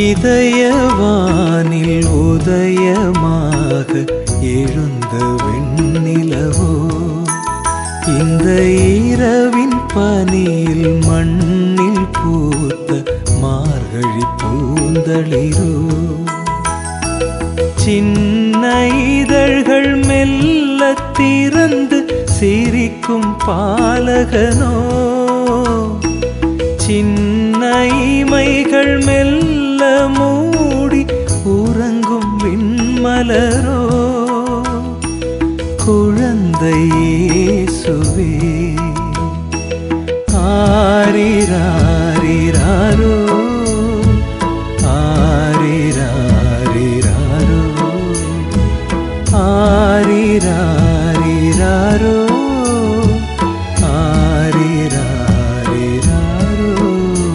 இதயவானில் உதயமாக எழுந்த வெண்ணிலவோ, இந்த இரவின் பனியில் மண்ணில் பூத்த மார்கழி பூந்தளிரோ, சின்ன இதழ்கள் மெல்ல திறந்து சிரிக்கும் பாலகனோ, சின்ன இமைகள் மெல்ல மூடி உறங்கும் விண்மலரோ, குழந்தை இயேசுவே ஆரிராரிராரோ ஆரிராரிராரோ ஆரிராரிராரோ ஆரிராரிராரோ.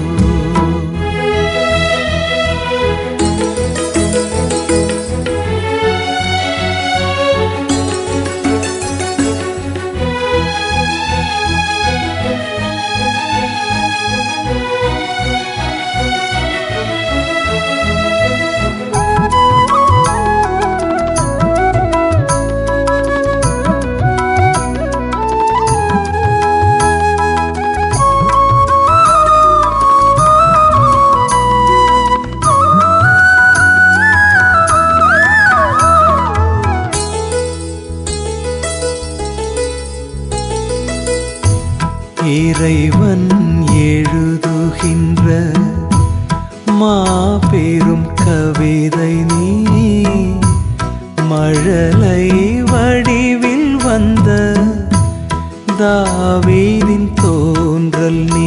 இறைவன் எழுதுகின்ற மாபெரும் கவிதை நீ, மழலை வடிவில் வந்த தாவீதின் தோன்றல் நீ,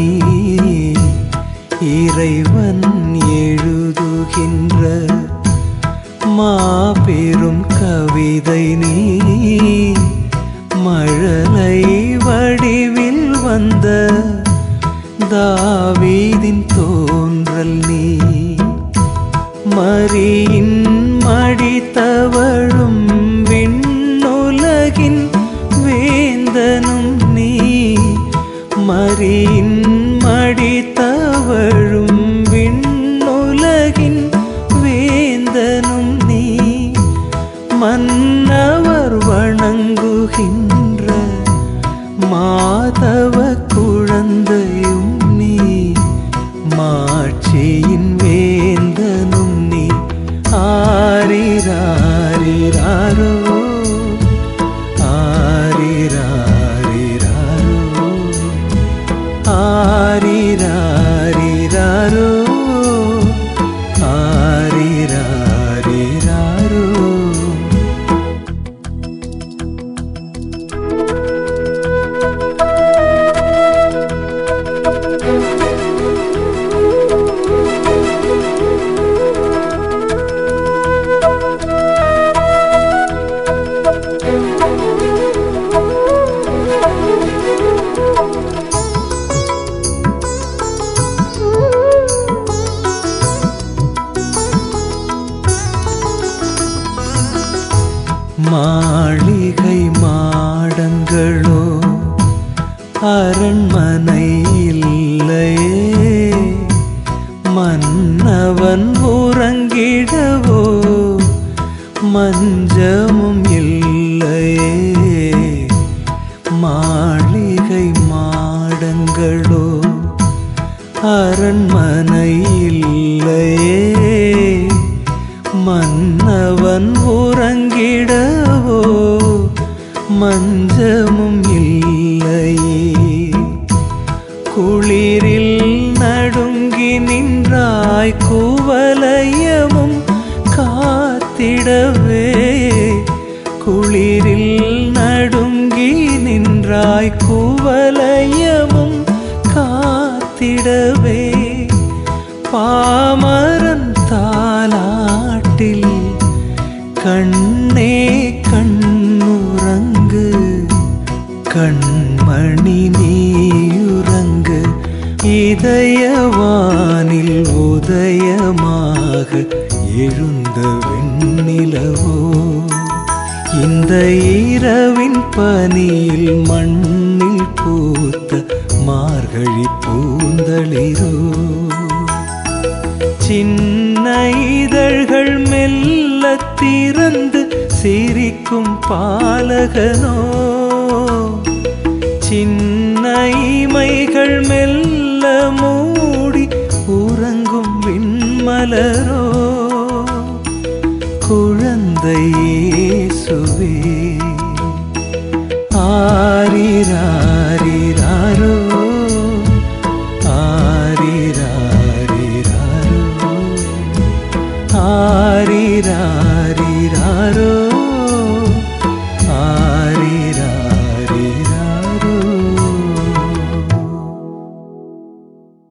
இறைவன் எழுதுகின்ற மாபெரும் கவிதை நீ, மழலை வடிவில் வந்த தாவீதின் தோன்றல் நீ, மரியின் மடி தவழும் விண்ணுலகின் வேந்தனும் நீ, மரியின் மடி தவழும் விண்ணுலகின் வேந்தனும் நீ, மன்னவர் வணங்குகின்ற மாதவ குழந்தையும் நீ, மாட்சியின் வேந்தனும் நீ, ஆரிராரிராரோ ஆரிராரிராரோ ஆரிராரிராரோ ஆரிராரிராரோ. மாளிகை மாடங்களோ அரண்மனை இல்லையே, மன்னவன் உறங்கிடவோ மஞ்சமும் இல்லையே, மாளிகை மாடங்களோ அரண்மனை இல்லையே, மன்னவன் உறங்கிடவோ மஞ்சமும் இல்லையே, குளிரில் நடுங்கி நின்றாய் குவலயமும் காத்திடவே, குளிரில் நடுங்கி நின்றாய் குவலயமும் காத்திடவே, பாமரன் தாலாட்டில் கண்ணே கண்ணுறங்கு, கண்மணி நீயுறங்கு, இதயவானில் உதயமாக எழுந்த வெண்ணிலவோ, இந்த இரவின் பனியில் மண்ணில் பூத்த மார்கழி பூந்தளிரோ, சின்ன பாலகனோ சின்ன இமைகள் மெல்ல மூடி உறங்கும் விண்மலரோ குழந்தை இயேசுவே